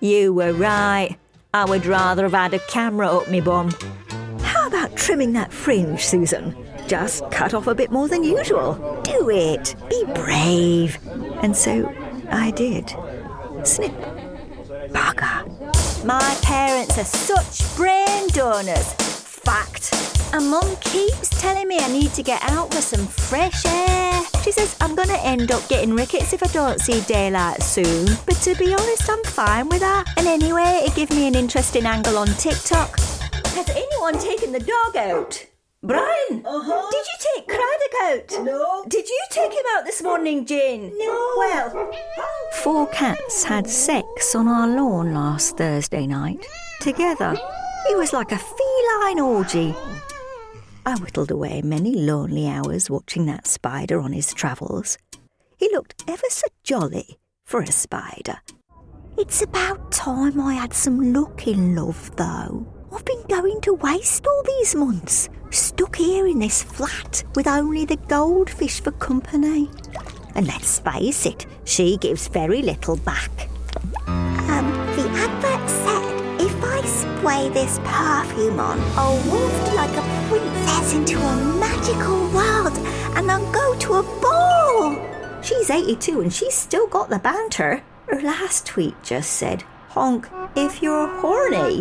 You were right. I would rather have had a camera up me bum. How about trimming that fringe, Susan? Just cut off a bit more than usual. Do it. Be brave. And so I did. Snip. Bugger. My parents are such brain donors. Fact. And Mum keeps telling me I need to get out for some fresh air. She says I'm going to end up getting rickets if I don't see daylight soon. But to be honest, I'm fine with that. And anyway, it gives me an interesting angle on TikTok. Has anyone taken the dog out? Brian? Uh-huh. Did you take Craddock out? No. Did you take him out this morning, Jane? No. Well, 4 cats had sex on our lawn last Thursday night. Together. It was like a feline orgy. I whittled away many lonely hours watching that spider on his travels. He looked ever so jolly for a spider. It's about time I had some luck in love, though. I've been going to waste all these months, stuck here in this flat with only the goldfish for company. And let's face it, she gives very little back. The advert said if I spray this perfume on, I'll waft like a princess into a magical world and I'll go to a ball. She's 82 and she's still got the banter. Her last tweet just said, honk if you're horny.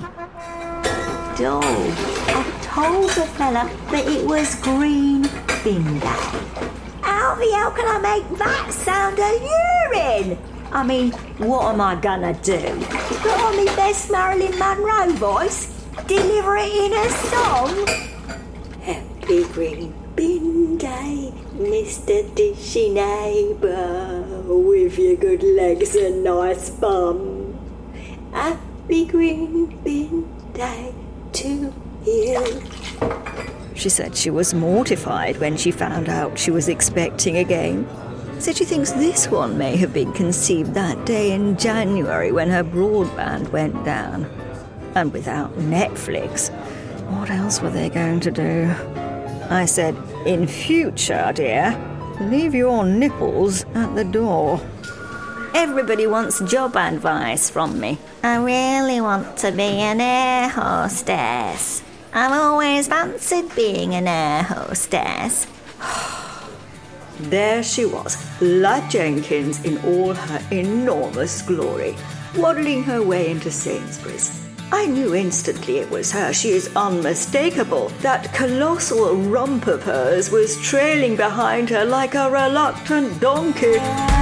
Dog, I told the fella that it was green bin day. How the hell can I make that sound a urine? I mean, what am I gonna do? Put on my best Marilyn Monroe voice? Deliver it in a song? Happy green bin day, Mr. Dishy neighbour, with your good legs and nice bum. Happy green bin day to you. She said she was mortified when she found out she was expecting again. Said she thinks this one may have been conceived that day in January when her broadband went down. And without Netflix, what else were they going to do? I said, in future, dear, leave your nipples at the door. Everybody wants job advice from me. I really want to be an air hostess. I've always fancied being an air hostess. There she was, Lud Jenkins in all her enormous glory, waddling her way into Sainsbury's. I knew instantly it was her. She is unmistakable. That colossal rump of hers was trailing behind her like a reluctant donkey.